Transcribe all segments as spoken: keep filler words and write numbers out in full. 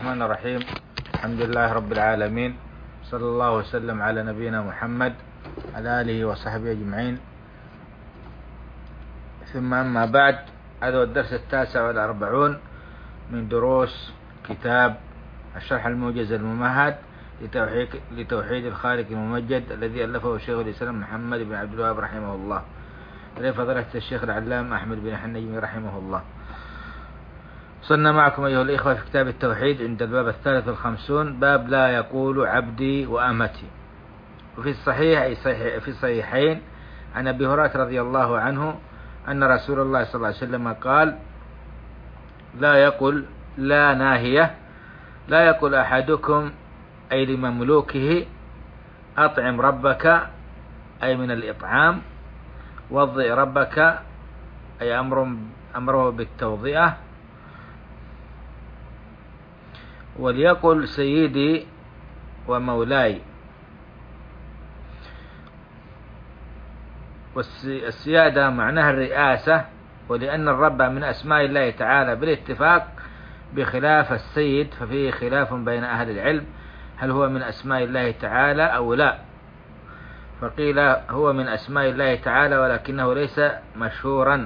الرحمن الرحيم. الحمد لله رب العالمين، صلى الله وسلم على نبينا محمد على آله وصحبه أجمعين. ثم أما بعد، هذا هو الدرس التاسع والأربعون من دروس كتاب الشرح الموجز الممهد لتوحيد, لتوحيد الخالق الممجد الذي ألفه الشيخ الإسلام محمد بن عبد الوهاب رحمه الله، لفضيلة الشيخ العلامة أحمد بن حنيجمي رحمه الله. وصلنا معكم أيها الإخوة في كتاب التوحيد عند الباب الثالث والخمسون، باب لا يقول عبدي وأمتي. وفي الصحيح أي صحيح في الصحيحين عن أبي هريرة رضي الله عنه أن رسول الله صلى الله عليه وسلم قال: لا يقل لا ناهية، لا يقل أحدكم أي لمملوكه أطعم ربك أي من الإطعام، وضئ ربك أي أمر أمره بالتوضئة، وليقل سيدي ومولاي. والسيادة معناها الرئاسة، ولأن الرب من أسماء الله تعالى بالاتفاق، بخلاف السيد ففيه خلاف بين أهل العلم هل هو من أسماء الله تعالى أو لا، فقيل هو من أسماء الله تعالى ولكنه ليس مشهورا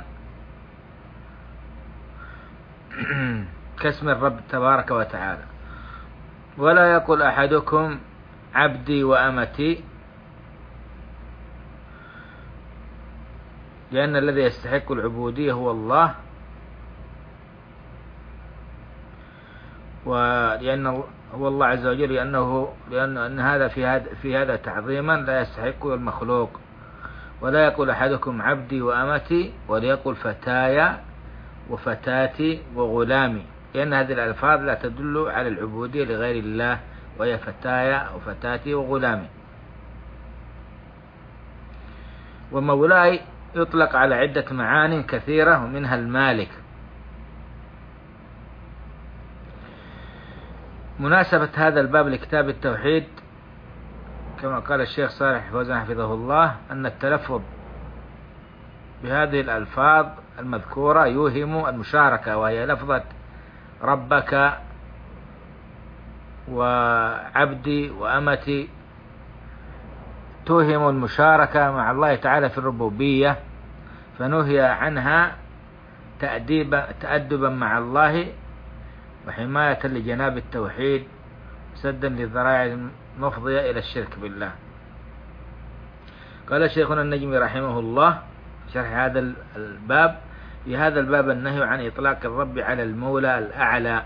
كاسم الرب تبارك وتعالى. ولا يقول أحدكم عبدي وأمتي، لأن الذي يستحق العبودية هو الله، ولأن هو الله عز وجل، لأنه لأن أن هذا في هذا في هذا تعظيما لا يستحق المخلوق. ولا يقول أحدكم عبدي وأمتي، وليقول فتايا وفتاتي وغلامي، لأن هذه الألفاظ لا تدل على العبودية لغير الله، وهي فتايا وفتاتي وغلامي. ومولاي يطلق على عدة معان كثيرة، ومنها المالك. مناسبة هذا الباب لكتاب التوحيد كما قال الشيخ صالح فوزان حفظه الله، أن التلفظ بهذه الألفاظ المذكورة يوهم المشاركة، وهي لفظة ربك وعبدي وأمتي توهم المشاركة مع الله تعالى في الربوبية، فنهي عنها تأديبا تأدبا مع الله، وحماية لجناب التوحيد، سدا للذرائع المفضية إلى الشرك بالله. قال شيخنا النجمي رحمه الله في شرح هذا الباب: في هذا الباب النهي عن إطلاق الرب على المولى الأعلى،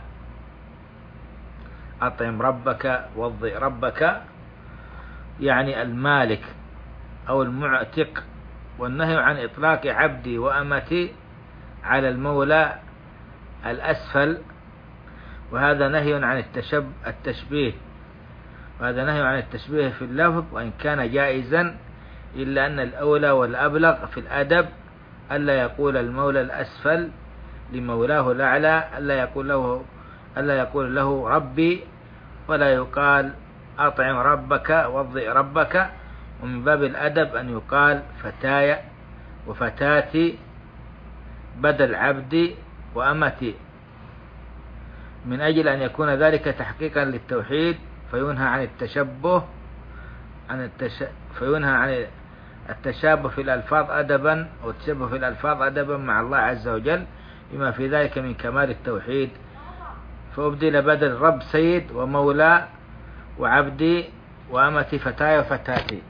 أطعم ربك وضئ ربك، يعني المالك أو المعتق، والنهي عن إطلاق عبدي وأمتي على المولى الأسفل، وهذا نهي عن التشب التشبيه وهذا نهي عن التشبيه في اللفظ، وإن كان جائزا، إلا أن الأولى والأبلغ في الأدب ألا يقول المولى الأسفل لمولاه الأعلى، ألا يقول له ألا يقول له ربي، ولا يقال أطعم ربك وضئ ربك. ومن باب الأدب أن يقال فتايا وفتاتي بدل عبدي وأمتي، من أجل أن يكون ذلك تحقيقا للتوحيد، فينهى عن التشبه عن التش... فينهى عن التشابه في الألفاظ أدبا، أو التشبه في الألفاظ أدبا مع الله عز وجل، بما في ذلك من كمال التوحيد. فأبدل بدل رب سيد ومولى وعبدي وأمتي فتايا وفتاتي.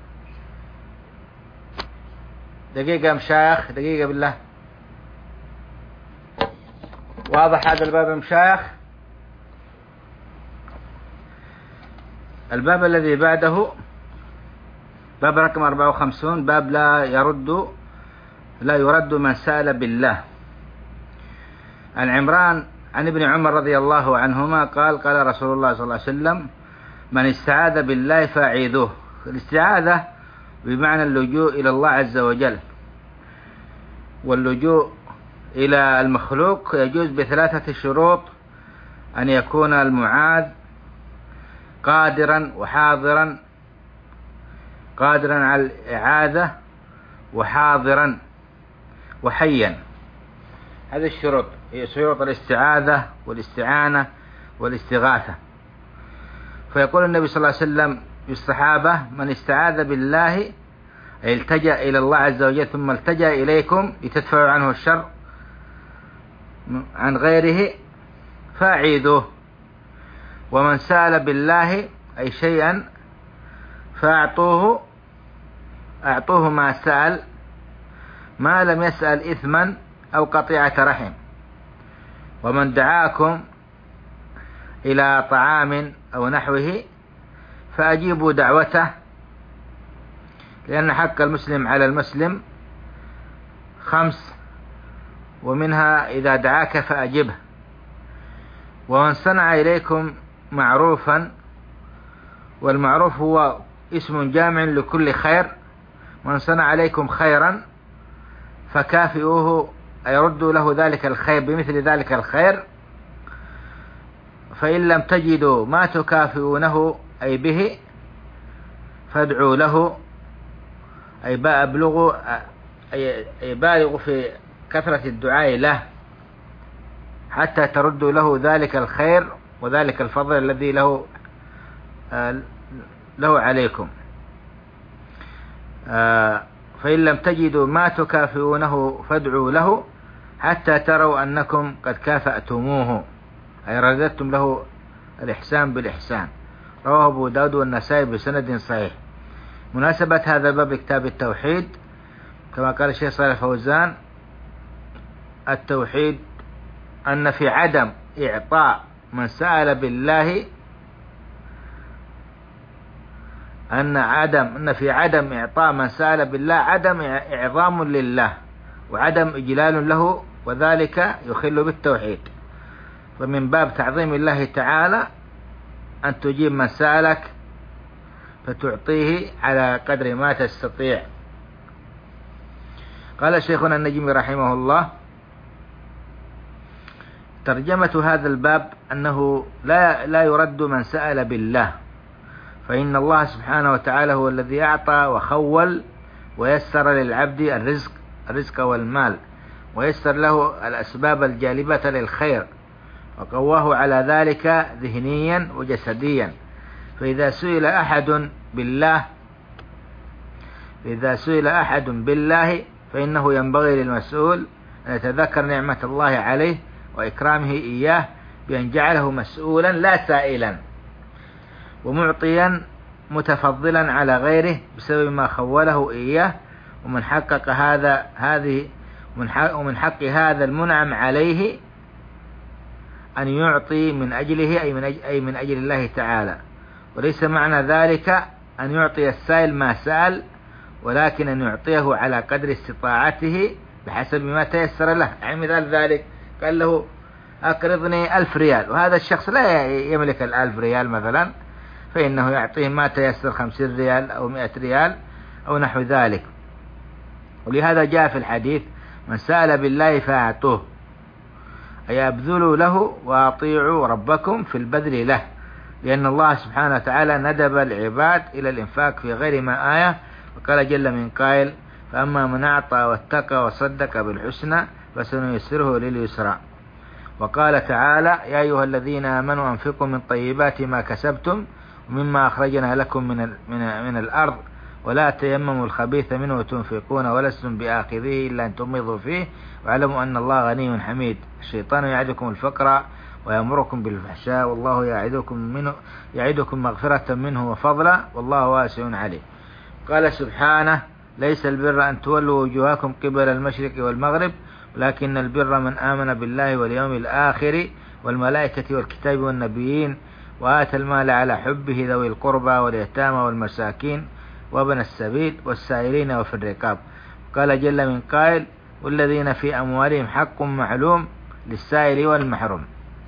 دقيقة مشايخ، دقيقة بالله. واضح هذا الباب مشايخ؟ الباب الذي بعده باب رقم أربعة وخمسون، باب لا يرد لا يرد من سأل بالله. عن عمران عن ابن عمر رضي الله عنهما قال: قال رسول الله صلى الله عليه وسلم: من استعاذ بالله فأعيذوه. الاستعاذة بمعنى اللجوء إلى الله عز وجل، واللجوء إلى المخلوق يجوز بثلاثة شروط: أن يكون المعاذ قادرا وحاضرا قادرا على الإعاذة، وحاضرا وحيا. هذه الشروط هي شروط الاستعاذة والاستعانة والاستغاثة. فيقول النبي صلى الله عليه وسلم للصحابة: من استعاذ بالله أي التجأ إلى الله عز وجل ثم التجأ إليكم لتدفعوا عنه الشر عن غيره فأعيذوه، ومن سأل بالله أي شيئا فأعطوه أعطوه ما سأل ما لم يسأل إثما أو قطيعة رحم، ومن دعاكم إلى طعام أو نحوه فأجيبوا دعوته، لأن حق المسلم على المسلم خمس، ومنها إذا دعاك فأجبه. ومن صنع إليكم معروفا، والمعروف هو اسم جامع لكل خير، من صنع عليكم خيرا فكافئوه أي ردوا له ذلك الخير بمثل ذلك الخير، فإن لم تجدوا ما تكافئونه أي به فادعوا له أي بأبلغوا أي بالغوا في كثرة الدعاء له حتى تردوا له ذلك الخير وذلك الفضل الذي له له عليكم. فإن لم تجدوا ما تكافئونه فادعوا له حتى تروا أنكم قد كافأتموه أي رددتم له الإحسان بالإحسان. رواه أبو داود والنسائي بسند صحيح. مناسبة هذا الباب كتاب التوحيد، كما قال الشيخ صالح الفوزان: التوحيد أن في عدم إعطاء من سأل بالله أن عدم أن في عدم إعطاء من سأل بالله عدم إعظام لله وعدم إجلال له، وذلك يخل بالتوحيد. فمن باب تعظيم الله تعالى أن تجيب من سألك فتعطيه على قدر ما تستطيع. قال شيخنا النجمي رحمه الله: ترجمة هذا الباب أنه لا لا يرد من سأل بالله، فإن الله سبحانه وتعالى هو الذي أعطى وخول ويسر للعبد الرزق الرزق والمال، ويسر له الأسباب الجالبة للخير، وقواه على ذلك ذهنيا وجسديا. فإذا سئل أحد بالله إذا سئل أحد بالله فإنه ينبغي للمسؤول أن يتذكر نعمة الله عليه وإكرامه إياه بأن جعله مسؤولا لا سائلا، ومعطيا متفضلا على غيره بسبب ما خوله إياه. ومن حقق هذا هذه ومن حق هذا المنعم عليه أن يعطي من أجله أي من أجل, أي من أجل الله تعالى، وليس معنى ذلك أن يعطي السائل ما سأل، ولكن أن يعطيه على قدر استطاعته بحسب ما تيسر له. يعني مثال ذلك قال له: أقرضني ألف ريال، وهذا الشخص لا يملك الألف ريال مثلا، فإنه يعطيه ما تيسر، خمسين ريال أو مئة ريال أو نحو ذلك. ولهذا جاء في الحديث: من سأل بالله فأعطوه، أي أبذلوا له وأطيعوا ربكم في البذل له، لأن الله سبحانه وتعالى ندب العباد إلى الإنفاق في غير ما آية، وقال جل من قائل: فأما من أعطى واتقى وصدق بالحسنى فسنيسره لليسرى. وقال تعالى: يا أيها الذين آمنوا أنفقوا من طيبات ما كسبتم ومما أخرجنا لكم من من من الأرض ولا تيمموا الخبيث منه تنفقون ولستم بآخذيه إلا أن تغمضوا فيه واعلموا أن الله غني حميد. الشيطان يعدكم الفقر ويأمركم بالفحشاء والله يعدكم منه يعدكم مغفرة منه وفضلا والله واسع عليم. قال سبحانه: ليس البر أن تولوا وجوهكم قبل المشرق والمغرب ولكن البر من آمن بالله واليوم الآخر والملائكة والكتاب والنبيين وآتى المال على حبه ذوي القربى واليتامى والمساكين وابن السبيل والسائلين وفي الرقاب. قال جل من قائل: والذين في أموالهم حق معلوم للسائل والمحروم.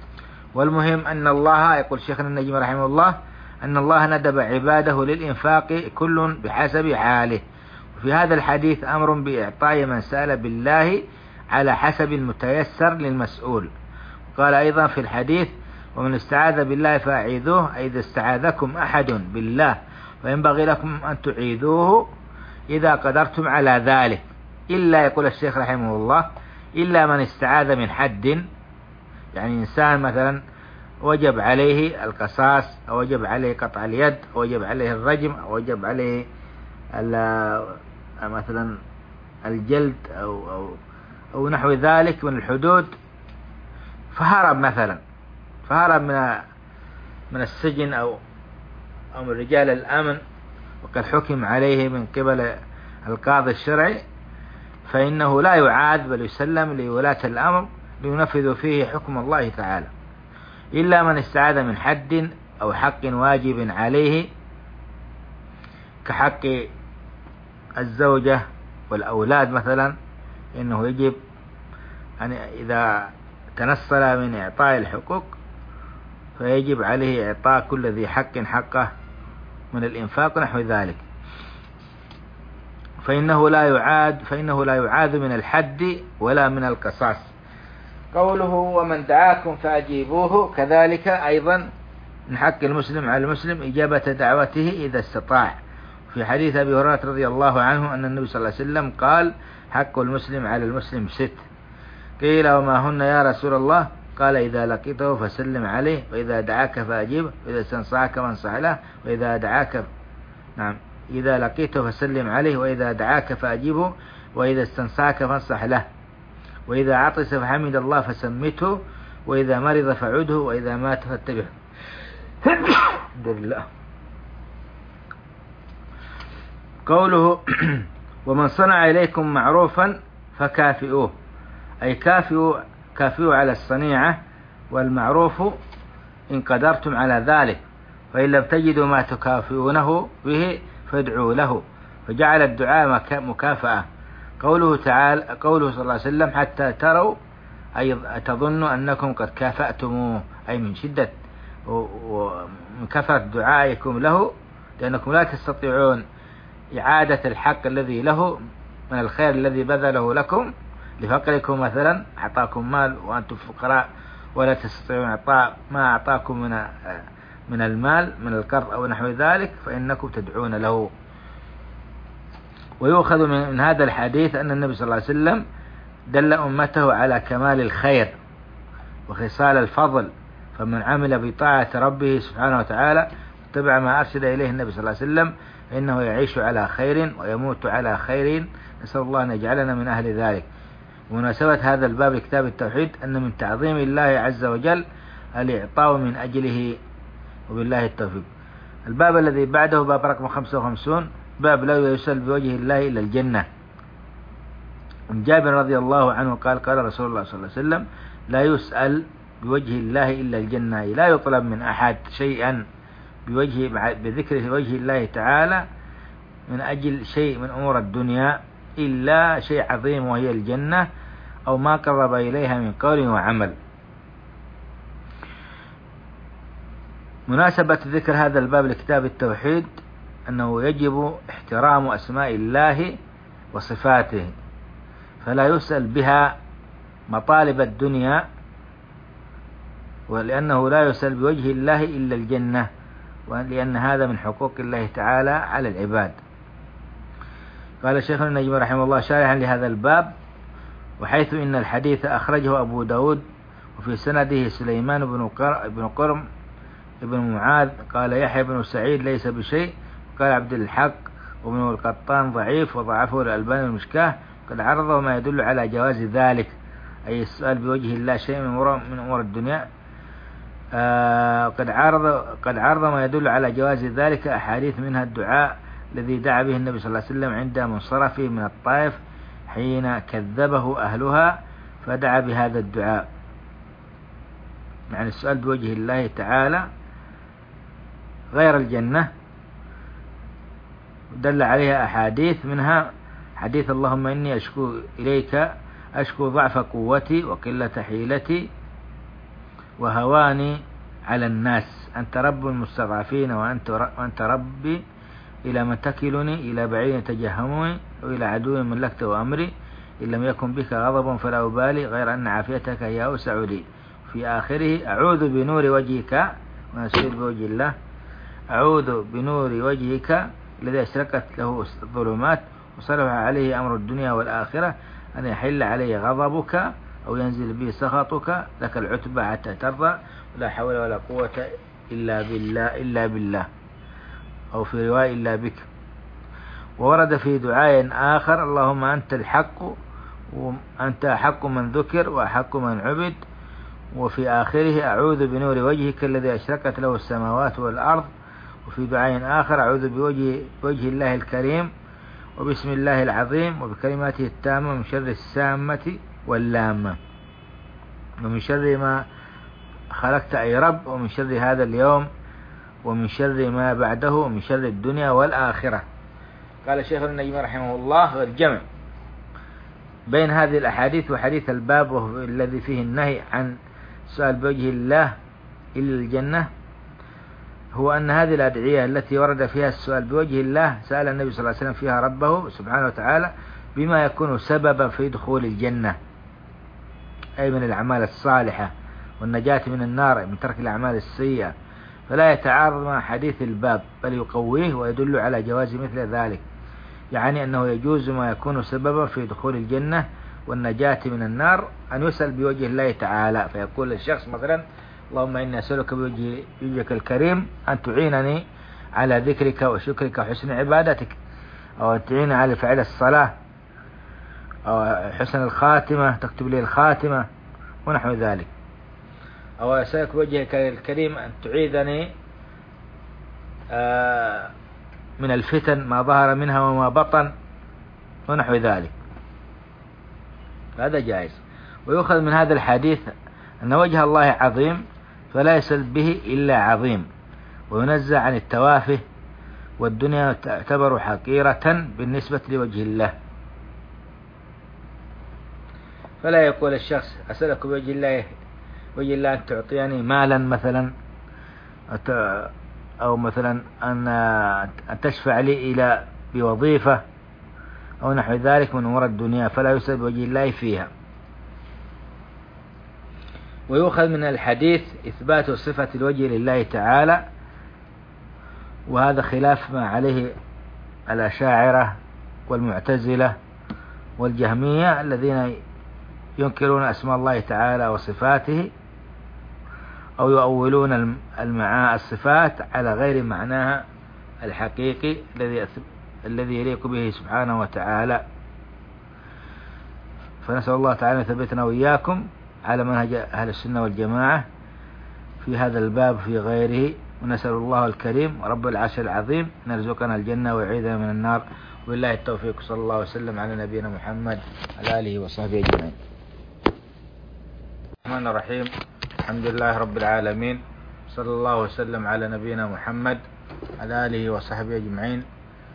والمهم أن الله، يقول شيخنا النجم رحمه الله، أن الله ندب عباده للإنفاق كل بحسب حاله. وفي هذا الحديث أمر بإعطاء من سأل بالله على حسب المتيسر للمسؤول. قال أيضا في الحديث: ومن استعاذ بالله فأعيذوه، أي إذا استعاذكم أحد بالله فينبغي لكم أن تعيذوه إذا قدرتم على ذلك، إلا، يقول الشيخ رحمه الله، إلا من استعاذ من حد، يعني إنسان مثلا وجب عليه القصاص أو وجب عليه قطع اليد أو وجب عليه الرجم أو وجب عليه مثلا الجلد أو, أو, أو نحو ذلك من الحدود، فهرب مثلا فهرب من من السجن أو أو من رجال الأمن وقد حكم عليه من قبل القاضي الشرعي، فإنه لا يعاد بل يسلم لولاة الأمر لينفذوا فيه حكم الله تعالى، إلا من استعاذ من حد أو حق واجب عليه كحق الزوجة والأولاد مثلا، إنه يجب أن إذا تنصل من إعطاء الحقوق فيجب عليه إعطاء كل ذي حق حقه من الإنفاق نحو ذلك، فإنه لا يعاد فإنه لا يعاد من الحد ولا من القصاص. قوله ومن دعاكم فأجيبوه، كذلك أيضا من حق المسلم على المسلم إجابة دعوته إذا استطاع. في حديث أبي هريرة رضي الله عنه أن النبي صلى الله عليه وسلم قال حق المسلم على المسلم ست. قيل وما هن يا رسول الله؟ قال إذا لقيته فسلم عليه، وإذا دعاك فأجيبه، وإذا استنصحك فانصح له، وإذا دعاك نعم إذا لقيته فسلم عليه، وإذا دعاك فأجيبه، وإذا استنصحك فانصح له، وإذا عطس فحمد الله فسمته، وإذا مرض فعده، وإذا مات فاتبعه. الحمد لله. قوله ومن صنع إليكم معروفا فكافئوه، أي كافئوا كافئوا على الصنيعة والمعروف إن قدرتم على ذلك، فإن لم تجدوا ما تكافئونه به فادعوا له، فجعل الدعاء مكافأة. قوله تعالى قوله صلى الله عليه وسلم حتى تروا أي تظنوا أنكم قد كافأتموه، أي من شدة ومن كثرة دعائكم له، لأنكم لا تستطيعون إعادة الحق الذي له من الخير الذي بذله لكم لفقركم، مثلا أعطاكم مال وأنتم فقراء ولا تستطيعون إعطاء ما أعطاكم من من المال من القرض أو نحو ذلك، فإنكم تدعون له. ويؤخذ من هذا الحديث أن النبي صلى الله عليه وسلم دل أمته على كمال الخير وخصال الفضل، فمن عمل بطاعة ربه سبحانه وتعالى اتبع ما أرشد إليه النبي صلى الله عليه وسلم فإنه يعيش على خير ويموت على خير، نسأل الله أن يجعلنا من أهل ذلك. ومناسبة هذا الباب لكتاب التوحيد أن من تعظيم الله عز وجل الإعطاء من أجله، وبالله التوفيق. الباب الذي بعده باب رقم خمسة وخمسين، باب لا يسأل بوجه الله إلا الجنة. عن جابر رضي الله عنه قال قال رسول الله صلى الله عليه وسلم لا يسأل بوجه الله إلا الجنة، لا يطلب من أحد شيئا بوجه بذكر وجه الله تعالى من أجل شيء من أمور الدنيا إلا شيء عظيم وهي الجنة، أو ما قرب إليها من قول وعمل. مناسبة ذكر هذا الباب لكتاب التوحيد أنه يجب احترام أسماء الله وصفاته، فلا يسأل بها مطالب الدنيا، ولأنه لا يسأل بوجه الله إلا الجنة، ولأن هذا من حقوق الله تعالى على العباد. قال الشيخ النجم رحمه الله شارحا لهذا الباب وحيث إن الحديث أخرجه أبو داود وفي سنده سليمان بن قرم ابن معاذ قال يحيى بن سعيد ليس بشيء، قال عبد الحق وابن القطان ضعيف وضعفه الألباني المشكاه، قد عرضه ما يدل على جواز ذلك، أي السؤال بوجه الله شيء من أمور الدنيا. آه قد عرض قد عرض ما يدل على جواز ذلك أحاديث منها الدعاء الذي دعا به النبي صلى الله عليه وسلم عند منصرفه من الطائف حين كذبه أهلها فدعا بهذا الدعاء، يعني السؤال بوجه الله تعالى غير الجنة، دل عليها أحاديث منها حديث اللهم إني أشكو إليك أشكو ضعف قوتي وقلة حيلتي وهواني على الناس، أنت رب المستضعفين وأنت وأنت ربي إلى من تكلني إلى بعيد تجهمني وإلى عدو ملكته أمري إن لم يكن بك غضب فلا أبالي غير أن عافيتك هي أوسع لي. في آخره أعوذ بنور وجهك ونسير بوجه الله، أعوذ بنور وجهك الذي أشرقت له الظلمات وصلح عليه أمر الدنيا والآخرة أن يحل علي غضبك أو ينزل به سخطك لك العتبى حتى ترضى ولا حول ولا قوة إلا بالله إلا بالله، أو في رواية إلا بك. وورد في دعاء آخر: اللهم أنت الحق وأنت أحق من ذكر وأحق من عبد. وفي آخره: أعوذ بنور وجهك الذي أشرقت له السماوات والأرض. وفي دعاء آخر: أعوذ بوجه وجه الله الكريم وبسم الله العظيم وبكلماته التامة من شر السامة واللامة ومن شر ما خلقت أي رب ومن شر هذا اليوم ومن شر ما بعده ومن شر الدنيا والآخرة. قال الشيخ النجمي رحمه الله: الجمع بين هذه الأحاديث وحديث الباب وهو الذي فيه النهي عن سؤال بوجه الله إلا الجنة هو أن هذه الأدعية التي ورد فيها السؤال بوجه الله سأل النبي صلى الله عليه وسلم فيها ربه سبحانه وتعالى بما يكون سببا في دخول الجنة، أي من الأعمال الصالحة والنجاة من النار من ترك الأعمال السيئة، فلا يتعارض مع حديث الباب بل يقويه ويدل على جواز مثل ذلك، يعني أنه يجوز ما يكون سببا في دخول الجنة والنجاة من النار أن يسأل بوجه الله تعالى، فيقول الشخص مثلا: اللهم إني أسألك بوجهك الكريم أن تعينني على ذكرك وشكرك وحسن عبادتك، أو أن تعينني على فعل الصلاة، أو حسن الخاتمة تكتب لي الخاتمة ونحو ذلك، أو أسألك بوجهك الكريم أن تعيذني من الفتن ما ظهر منها وما بطن ونحو ذلك. هذا جائز. ويؤخذ من هذا الحديث أن وجه الله عظيم فلا يسأل به إلا عظيم، وينزع عن التوافه، والدنيا تعتبر حقيرة بالنسبة لوجه الله، فلا يقول الشخص: أسألك بوجه الله وجه الله أن تعطيني مالا مثلا، أو مثلا أن تشفع لي إلى بوظيفة أو نحو ذلك من أمور الدنيا، فلا يسأل بوجه الله فيها. ويؤخذ من الحديث إثبات صفة الوجه لله تعالى، وهذا خلاف ما عليه الأشاعرة والمعتزلة والجهمية الذين ينكرون أسماء الله تعالى وصفاته، أو يؤولون المعاني الصفات على غير معناها الحقيقي الذي الذي يليق به سبحانه وتعالى. فنسأل الله تعالى أن يثبتنا وإياكم على منهج أهل السنة والجماعة في هذا الباب في غيره، ونسأل الله الكريم رب العرش العظيم أن يرزقنا الجنة ويعيذنا من النار. وبالله التوفيق، صلى الله وسلم على نبينا محمد على آله وصحبه أجمعين. الرحمن الرحيم، الحمد لله رب العالمين، صلى الله وسلم على نبينا محمد على آله وصحبه أجمعين.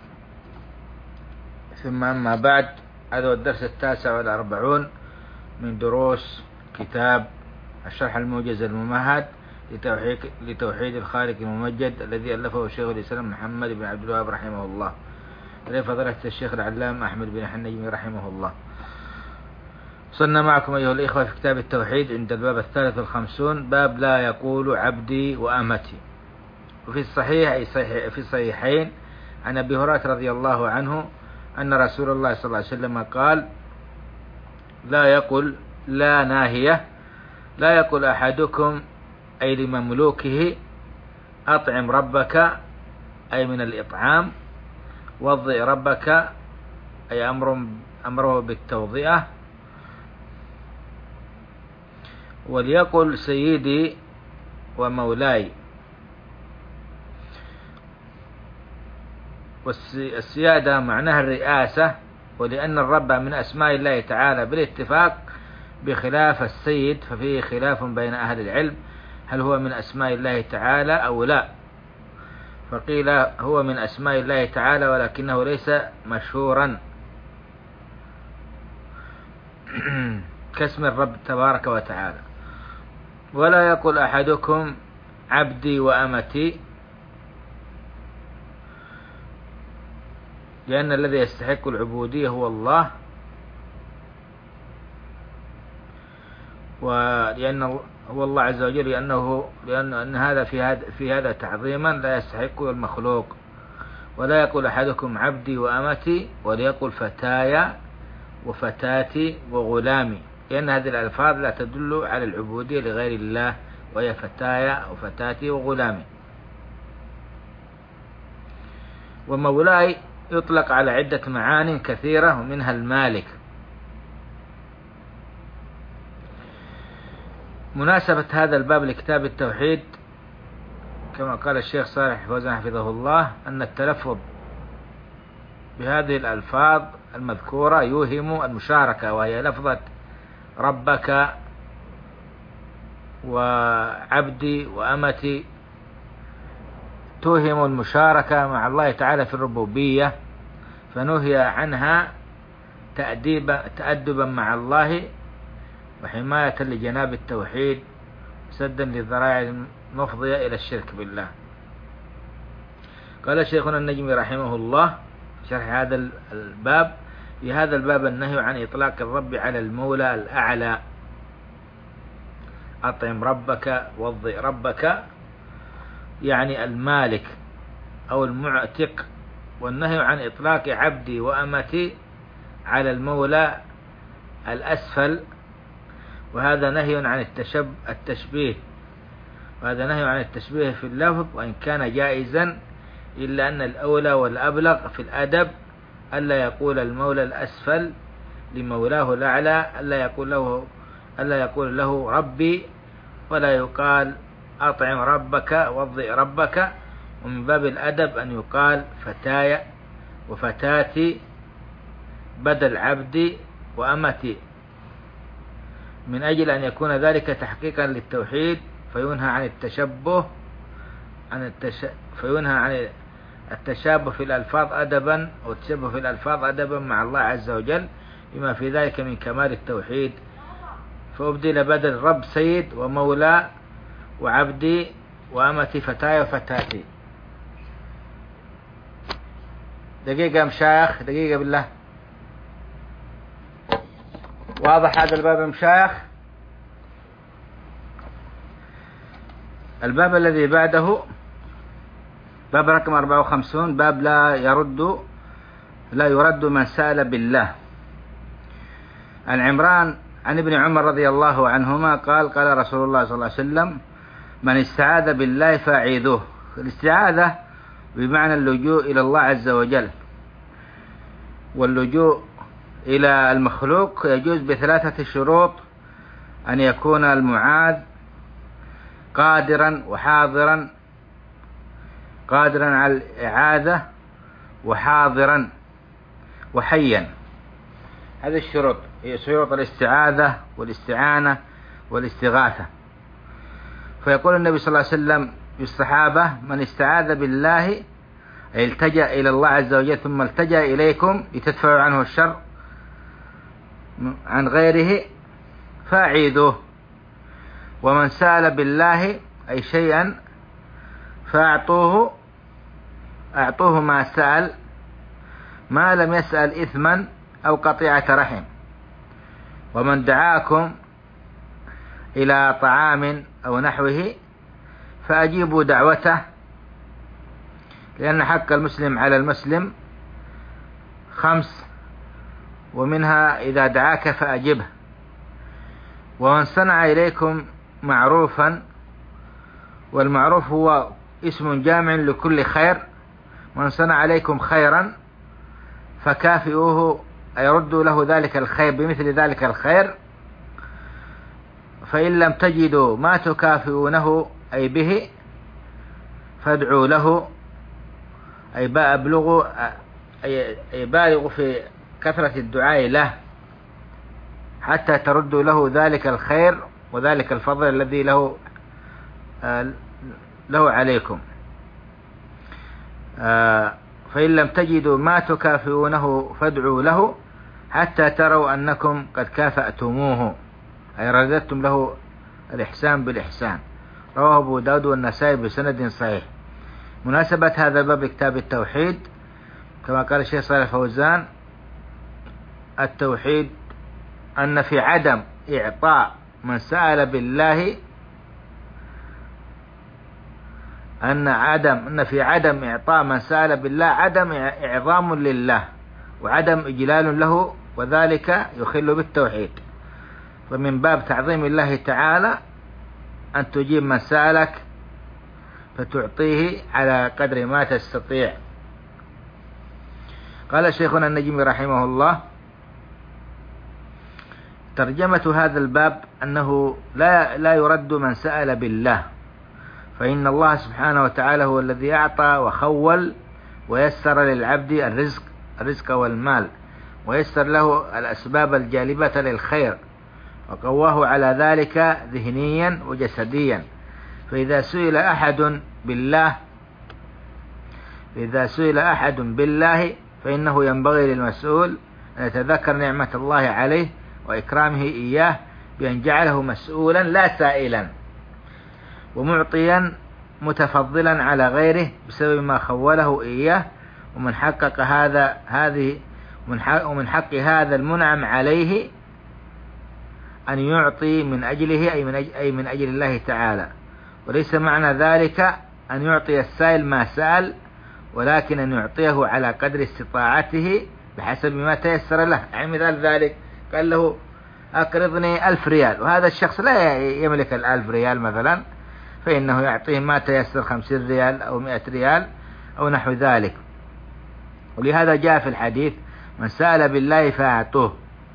ثم أما بعد، هذا هو الدرس التاسع والأربعون من دروس كتاب الشرح الموجز الممهد لتوحيد, لتوحيد الخالق الممجد الذي ألفه شيخ الإسلام محمد بن عبد الوهاب رحمه الله، لفضيلة الشيخ العلام أحمد بن النجمي رحمه الله. وصلنا معكم أيها الإخوة في كتاب التوحيد عند الباب الثالث والخمسون، باب لا يقول عبدي وأمتي. وفي الصحيح أي صحيح في الصحيحين عن أبي هريرة رضي الله عنه أن رسول الله صلى الله عليه وسلم قال: لا يقل لا ناهية، لا يقل أحدكم أي لمملوكه أطعم ربك أي من الإطعام، وضئ ربك أي أمر أمره بالتوضئة، وليقل سيدي ومولاي. والسيادة معناها الرئاسة، ولأن الرب من أسماء الله تعالى بالاتفاق، بخلاف السيد ففيه خلاف بين أهل العلم هل هو من أسماء الله تعالى أو لا، فقيل هو من أسماء الله تعالى ولكنه ليس مشهورا كاسم الرب تبارك وتعالى. ولا يقول أحدكم عبدي وأمتي، لأن الذي يستحق العبودية هو الله، ولأن هو الله عز وجل، لأنه لأن أن هذا في هذا في هذا تعظيما لا يستحقه المخلوق. ولا يقول أحدكم عبدي وأمتي، وليقول فتايا وفتاتي وغلامي، لأن هذه الألفاظ لا تدل على العبودية لغير الله، وهي فتايا أو فتاتي وغلامي. ومولاي يطلق على عدة معان كثيرة، ومنها المالك. مناسبة هذا الباب لكتاب التوحيد كما قال الشيخ صالح فوزان حفظه الله أن التلفظ بهذه الألفاظ المذكورة يوهم المشاركة، وهي لفظة ربك وعبدي وأمتي، توهم المشاركة مع الله تعالى في الربوبية، فنهي عنها تأديبا تأدبا مع الله وحماية لجناب التوحيد، سدا للذرائع المفضية إلى الشرك بالله. قال شيخنا النجمي رحمه الله في شرح هذا الباب: في هذا الباب النهي عن إطلاق الرب على المولى الأعلى، أطعم ربك وضئ ربك، يعني المالك أو المعتق، والنهي عن إطلاق عبدي وأمتي على المولى الأسفل، وهذا نهي عن التشب التشبيه وهذا نهي عن التشبيه في اللفظ، وإن كان جائزا، إلا أن الأولى والأبلغ في الأدب ألا يقول المولى الأسفل لمولاه الأعلى، ألا يقول له ألا يقول له ربي، ولا يقال أطعم ربك وضئ ربك. ومن باب الأدب أن يقال فتايا وفتاتي بدل عبدي وأمتي، من أجل أن يكون ذلك تحقيقا للتوحيد، فينهى عن التشبه عن التش... فينهى عن التشابه في الألفاظ أدبا، أو التشبه في الألفاظ أدبا مع الله عز وجل، بما في ذلك من كمال التوحيد. فأبدل بدل رب سيد ومولى وعبدي وأمتي فتايا وفتاتي. دقيقة مشايخ، دقيقة بالله. واضح هذا الباب مشايخ؟ الباب الذي بعده باب رقم أربعة وخمسين، باب لا يرد لا يرد من سأل بالله. عن عمران عن ابن عمر رضي الله عنهما قال: قال رسول الله صلى الله عليه وسلم: من استعاذ بالله فأعيذوه. الاستعاذة بمعنى اللجوء إلى الله عز وجل، واللجوء إلى المخلوق يجوز بثلاثة شروط: أن يكون المعاذ قادرا وحاضرا قادرا على الإعاذة، وحاضرا وحيا. هذه الشروط هي شروط الاستعاذة والاستعانة والاستغاثة. فيقول النبي صلى الله عليه وسلم للصحابة: من استعاذ بالله أي التجأ إلى الله عز وجل ثم التجأ إليكم لتدفعوا عنه الشر عن غيره فأعيذوه. ومن سأل بالله أي شيئا فأعطوه أعطوه ما سأل، ما لم يسأل إثما أو قطيعة رحم. ومن دعاكم إلى طعام أو نحوه فأجيبوا دعوته، لأن حق المسلم على المسلم خمس، ومنها إذا دعاك فأجبه. ومن صنع إليكم معروفا، والمعروف هو اسم جامع لكل خير، من صنع عليكم خيرا فكافئوه أي ردوا له ذلك الخير بمثل ذلك الخير، فإن لم تجدوا ما تكافئونه أي به فادعوا له أي بأبلغوا أي بالغوا في كثرة الدعاء له حتى تردوا له ذلك الخير وذلك الفضل الذي له له عليكم. فإن لم تجدوا ما تكافئونه فادعوا له حتى تروا أنكم قد كافأتموه أي رددتم له الإحسان بالإحسان. رواه أبو داود والنسائي بسند صحيح. مناسبة هذا الباب كتاب التوحيد كما قال الشيخ صالح فوزان: التوحيد أن في عدم إعطاء من سأل بالله أن عدم أن في عدم إعطاء من سأل بالله عدم إعظام لله وعدم إجلال له، وذلك يخل بالتوحيد. فمن باب تعظيم الله تعالى أن تجيب من سألك فتعطيه على قدر ما تستطيع. قال شيخنا النجمي رحمه الله: ترجمة هذا الباب أنه لا لا يرد من سأل بالله، فإن الله سبحانه وتعالى هو الذي أعطى وخول ويسر للعبد الرزق الرزق والمال، ويسر له الأسباب الجالبة للخير، وقواه على ذلك ذهنيا وجسديا. فإذا سئل أحد بالله إذا سئل أحد بالله فإنه ينبغي للمسؤول أن يتذكر نعمة الله عليه وإكرامه إياه بأن جعله مسؤولا لا سائلا، ومعطيا متفضلا على غيره بسبب ما خوله إياه. ومن حقق هذا هذه ومن حق هذا المنعم عليه أن يعطي من أجله أي من أجل, أي من أجل الله تعالى. وليس معنى ذلك أن يعطي السائل ما سأل، ولكن أن يعطيه على قدر استطاعته بحسب ما تيسر له. يعني مثال ذلك قال له: أقرضني ألف ريال، وهذا الشخص لا يملك الألف ريال مثلا، فإنه يعطيه ما تيسر، خمسين ريال أو مئة ريال أو نحو ذلك. ولهذا جاء في الحديث: من سأل بالله فأعطوه،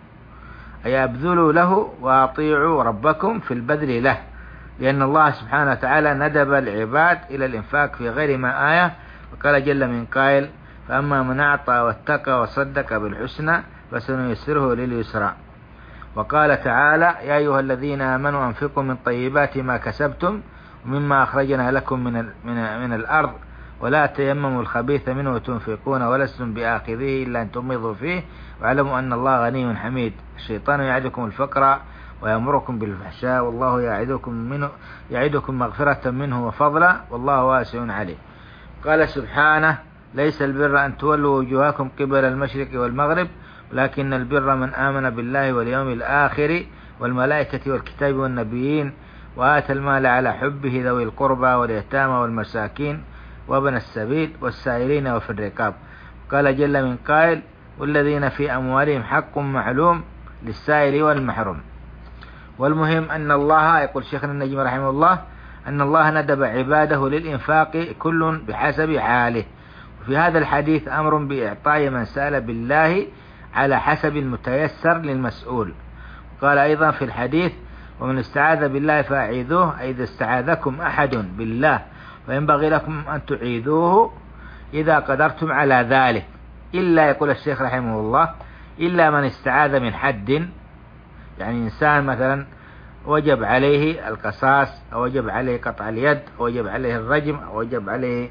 أي أبذلوا له وأطيعوا ربكم في البذل له، لأن الله سبحانه وتعالى ندب العباد إلى الإنفاق في غير ما آية. وقال جل من قائل: فأما من أعطى واتقى وصدق بالحسنى فسنيسره لليسرى. وقال تعالى: يا أيها الذين آمنوا أنفقوا من طيبات ما كسبتم ومما أخرجنا لكم من من من الأرض ولا تيمموا الخبيث منه تنفقون ولستم بآخذيه إلا أن تمضوا فيه واعلموا أن الله غني حميد. الشيطان يعدكم الفقر ويأمركم بالفحشاء والله يعدكم منه يعدكم مغفرة منه وفضلا والله واسع عليم. قال سبحانه: ليس البر أن تولوا وجوهكم قبل المشرق والمغرب ولكن البر من آمن بالله واليوم الآخر والملائكة والكتاب والنبيين وآتى المال على حبه ذوي القربى واليتامى والمساكين وابن السبيل والسائلين وفي الرقاب. قال جل من قائل: والذين في أموالهم حق معلوم للسائل والمحروم. والمهم أن الله، يقول شيخنا النجم رحمه الله، أن الله ندب عباده للإنفاق كل بحسب حاله. وفي هذا الحديث أمر بإعطاء من سأل بالله على حسب المتيسر للمسؤول. قال أيضا في الحديث: ومن استعاذ بالله فأعيذوه، أي إذا استعاذكم أحد بالله وينبغي لكم أن تعيذوه إذا قدرتم على ذلك، إلا، يقول الشيخ رحمه الله، إلا من استعاذ من حد، يعني إنسان مثلا وجب عليه القصاص أو وجب عليه قطع اليد أو وجب عليه الرجم أو وجب عليه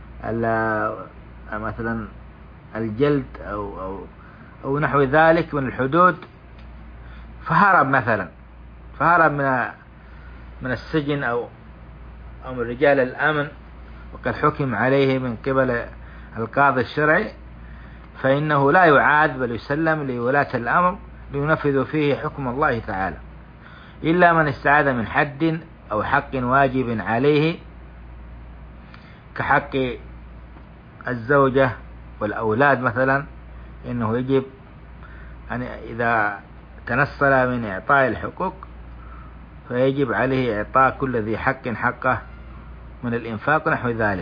مثلا الجلد أو, أو, أو نحو ذلك من الحدود، فهرب مثلا فهرب من من السجن أو أو من رجال الأمن وقد حكم عليه من قبل القاضي الشرعي، فإنه لا يعاد بل يسلم لولاة الأمر لينفذوا فيه حكم الله تعالى. إلا من استعاذ من حد أو حق واجب عليه كحق الزوجة والأولاد مثلا، إنه يجب أن إذا تنصل من إعطاء الحقوق فيجب عليه إعطاء كل ذي حق حقه من الإنفاق نحو ذلك،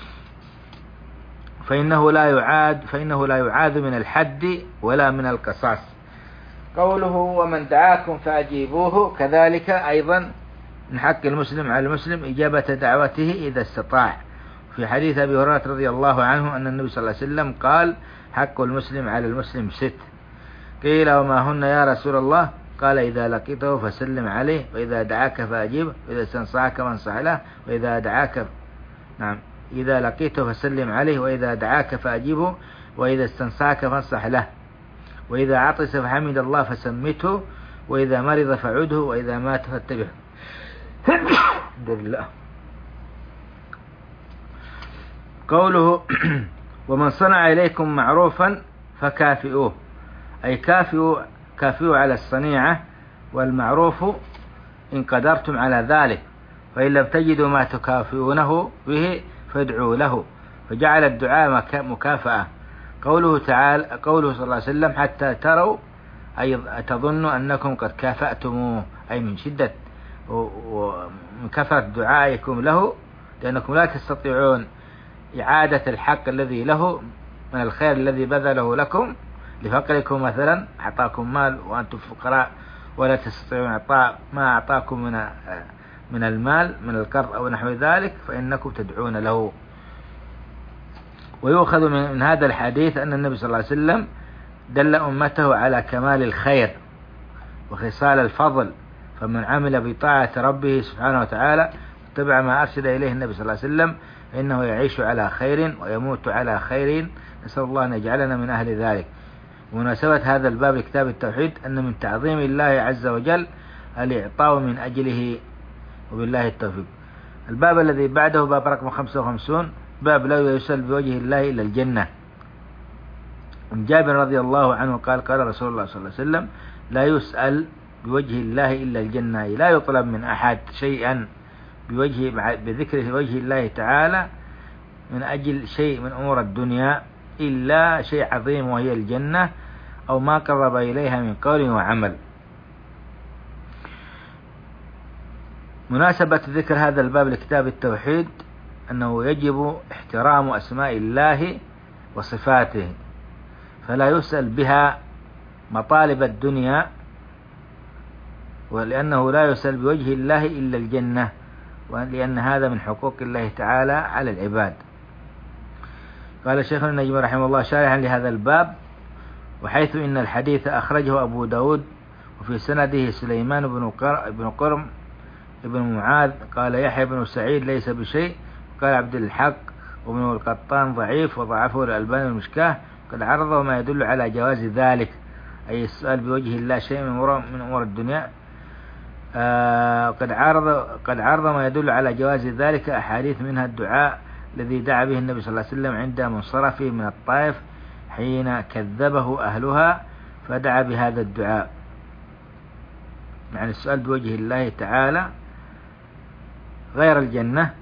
فإنه لا يعاد فإنه لا يعاد من الحد ولا من القصاص. قوله: ومن دعاكم فأجيبوه، كذلك أيضا من حق المسلم على المسلم إجابة دعوته إذا استطاع. في حديث أبي هريرة رضي الله عنه أن النبي صلى الله عليه وسلم قال: حق المسلم على المسلم ست. قيل: وما هن يا رسول الله؟ قال: إذا لقيته فسلم عليه، وإذا دعاك فأجيبه، وإذا استنصحك فانصح له، وإذا دعاك نعم إذا لقيته فسلم عليه، وإذا دعاك فأجيبه، وإذا استنصحك فانصح له، وإذا عطس فحمد الله فسمته، وإذا مرض فعده، وإذا مات فاتبعه. الحمد لله. قوله: ومن صنع إليكم معروفا فكافئوه، أي كافئوا كافئوا على الصنيعة والمعروف إن قدرتم على ذلك، فإن لم تجدوا ما تكافئونه به فادعوا له، فجعل الدعاء مكافأة. قوله تعالى قوله صلى الله عليه وسلم: حتى تروا أي تظن أنكم قد كافأتموه، أي من شدة ومن كثرة دعائكم له، لأنكم لا تستطيعون إعادة الحق الذي له من الخير الذي بذله لكم لفقركم. مثلا أعطاكم مال وأنتم فقراء ولا تستطيعون إعطاء ما أعطاكم من من المال من القرض أو نحو ذلك، فإنكم تدعون له. ويؤخذ من هذا الحديث أن النبي صلى الله عليه وسلم دل أمته على كمال الخير وخصال الفضل، فمن عمل بطاعة ربه سبحانه وتعالى واتبع ما أرشد إليه النبي صلى الله عليه وسلم فإنه يعيش على خير ويموت على خير، نسأل الله أن يجعلنا من أهل ذلك. ومناسبة هذا الباب لكتاب التوحيد أن من تعظيم الله عز وجل الإعطاء من أجله، وبالله التوفيق. الباب الذي بعده باب رقم خمسة وخمسون، باب لا يسأل بوجه الله إلا الجنة. من جابر رضي الله عنه قال قال رسول الله صلى الله عليه وسلم لا يسأل بوجه الله إلا الجنة، لا يطلب من أحد شيئا بوجه بذكر وجه الله تعالى من أجل شيء من أمور الدنيا إلا شيء عظيم وهي الجنة أو ما قرب إليها من قول وعمل. مناسبة ذكر هذا الباب لكتاب التوحيد أنه يجب احترام أسماء الله وصفاته، فلا يسأل بها مطالب الدنيا، ولأنه لا يسأل بوجه الله إلا الجنة، ولأن هذا من حقوق الله تعالى على العباد. قال الشيخ النجم رحمه الله شارحا لهذا الباب: وحيث إن الحديث أخرجه أبو داود وفي سنده سليمان بن قرم ابن معاذ قال يحيى بن سعيد ليس بشيء، قال عبد الحق وابن القطان ضعيف وضعفه الألباني المشكاه، قد عرضه ما يدل على جواز ذلك، أي السؤال بوجه الله شيء من أمور الدنيا. آه قد عرض قد عرض ما يدل على جواز ذلك أحاديث، منها الدعاء الذي دعا به النبي صلى الله عليه وسلم عند منصرفه من الطائف حين كذبه أهلها فدعا بهذا الدعاء، يعني السؤال بوجه الله تعالى غير الجنة،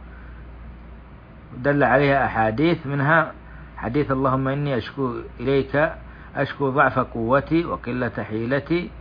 دل عليها أحاديث، منها حديث اللهم إني أشكو إليك أشكو ضعف قوتي وقلة حيلتي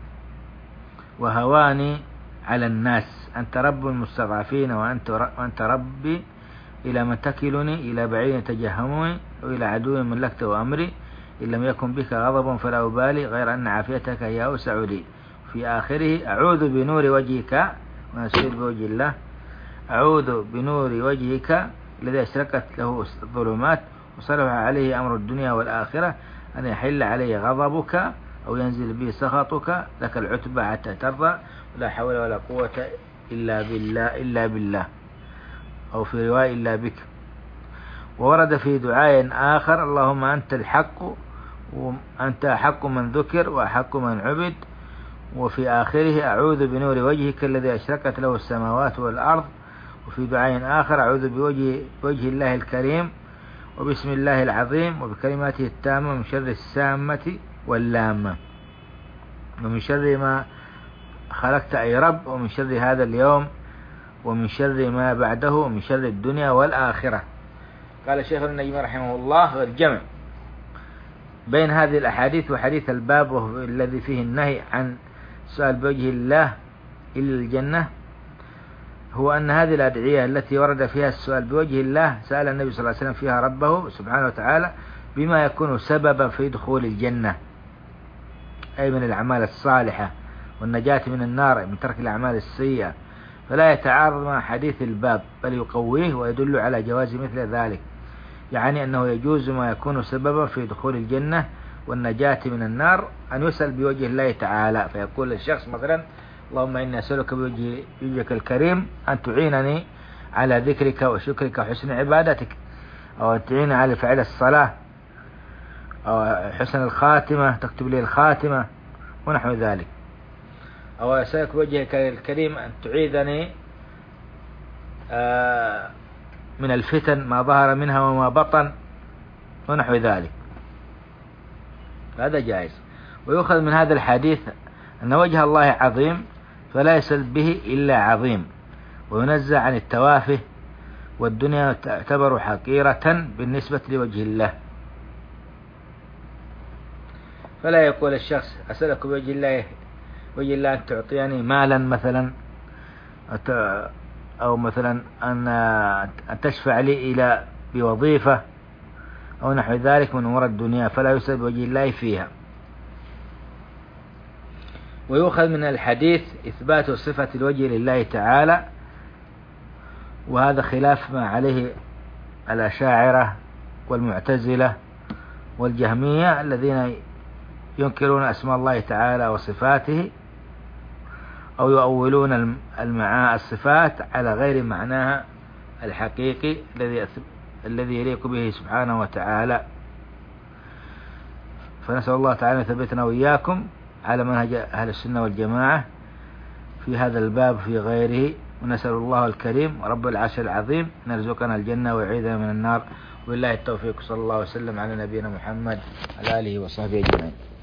وهواني على الناس، أنت رب المستضعفين وأنت وأنت ربي، إلى من تكلني إلى بعيد تجهمني وإلى عدو ملكته أمري، إن لم يكن بك غضب فلا أبالي غير أن عافيتك هي أوسع لي. في آخره أعوذ بنور وجهك، ونسأل بوجه الله، أعوذ بنور وجهك الذي أشرقت له الظلمات وصلح عليه أمر الدنيا والآخرة أن يحل عليه غضبك أو ينزل به سخطك، لك العتبى حتى ترضى، ولا حول ولا قوة إلا بالله إلا بالله، أو في رواية إلا بك. وورد في دعاء آخر اللهم أنت الحق وأنت أحق من ذكر وأحق من عبد، وفي آخره أعوذ بنور وجهك الذي أشرقت له السماوات والأرض. وفي دعاء آخر أعوذ بوجه وجه الله الكريم وبسم الله العظيم وبكلماته التامة من شر السامة واللامة ومن شر ما خلقت أي رب ومن شر هذا اليوم ومن شر ما بعده ومن شر الدنيا والآخرة. قال الشيخ النجم رحمه الله: والجمع بين هذه الأحاديث وحديث الباب وهو الذي فيه النهي عن سؤال بوجه الله إلا الجنة هو أن هذه الأدعية التي ورد فيها السؤال بوجه الله سأل النبي صلى الله عليه وسلم فيها ربه سبحانه وتعالى بما يكون سببا في دخول الجنة، أي من الأعمال الصالحة والنجاة من النار من ترك الأعمال السيئة، فلا يتعارض مع حديث الباب بل يقويه ويدل على جواز مثل ذلك، يعني أنه يجوز ما يكون سببا في دخول الجنة والنجاة من النار أن يسأل بوجه الله تعالى، فيقول الشخص مثلا اللهم إني أسألك بوجهك الكريم أن تعينني على ذكرك وشكرك وحسن عبادتك، أو أن تعينني على فعل الصلاة، أو حسن الخاتمة تكتب لي الخاتمة ونحو ذلك، أو أسألك بوجهك الكريم أن تعيذني من الفتن ما ظهر منها وما بطن ونحو ذلك، هذا جائز. ويؤخذ من هذا الحديث أن وجه الله عظيم فلا يسأل به إلا عظيم، وينزع عن التوافه، والدنيا تعتبر حقيرة بالنسبة لوجه الله. فلا يقول الشخص أسألك بوجه الله وجه الله أن تعطيني مالا مثلا، أو مثلا أن تشفع لي إلى بوظيفة أو نحو ذلك من أمور الدنيا، فلا يسأل بوجه الله فيها. ويؤخذ من الحديث إثبات صفة الوجه لله تعالى، وهذا خلاف ما عليه الأشاعرة والمعتزلة والجهمية الذين ينكرون أسماء الله تعالى وصفاته، أو يؤولون المعاني الصفات على غير معناها الحقيقي الذي الذي يليق به سبحانه وتعالى. فنسأل الله تعالى أن يثبتنا وإياكم على منهج أهل السنة والجماعة في هذا الباب في غيره، ونسأل الله الكريم رب العرش العظيم أن يرزقنا الجنة ويعيذنا من النار. وبالله التوفيق، صلى الله وسلم على نبينا محمد على آله وصحبه أجمعين.